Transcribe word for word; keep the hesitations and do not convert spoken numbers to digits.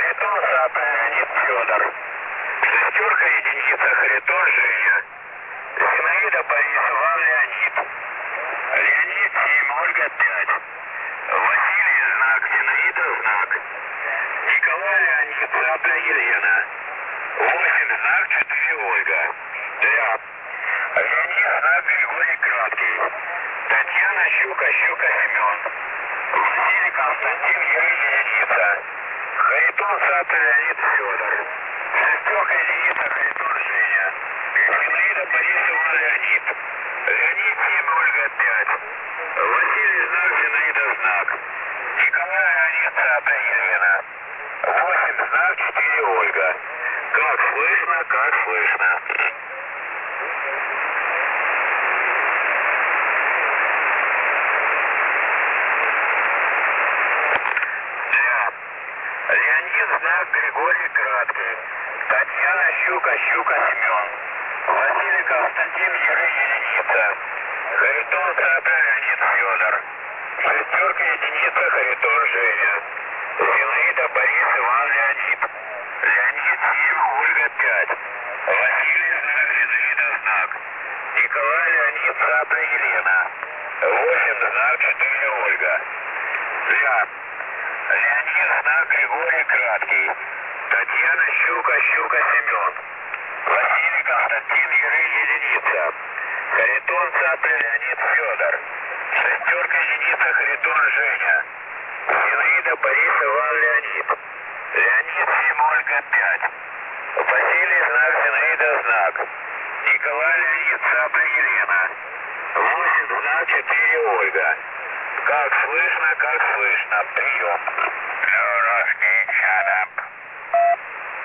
Харитон Сапа Леонид Федор. Шестерка единица Харитон Женя. Зинаида Борис Иван Леонид. Леонид семь Ольга пять. Василий знак, Зинаида знак. Николай Леонид Сапля Елена. восемь знак четыре Ольга. Ляп. Леонид знак Григорий Краткий. Татьяна Щука Щука Семен. Василий Константин Юрий Единица. Харитон Сапля Леонид Федор. Шестерка единица Харитон Женя. Зинаида Борис Иван Леонид. Леонид семь Ольга пять. Василий знак, Зинаида знак. Николай Леонид Сапля Елена. восемь знак четыре Ольга. Как слышно, как слышно. Леонид знак Григорий Краткий. Татьяна Щука Щука Семен. Василий Константин Юрий Единица. Харитон Сапля Леонид Федор. Шестерка единица Харитон Женя. Зинаида Борис Иван Леонид. Леонид семь Ольга пять. Василий знак Зинаида знак. Николай Леонид Сапля Елена. восемь знак четыре Ольга. Ляп. Леонид знак Григорий Краткий. Татьяна Щука Щука Семен. Василий Константин Юрий Единица. Харитон Сапля Леонид Федор. Шестерка единица Харитон Женя. Зинаида Борис Иван Леонид. Леонид семь Ольга пять. Василий знак Зинаида знак. Николай Леонид Сапля Елена. восемь знак четыре Ольга. Как слышно, как слышно. Прием.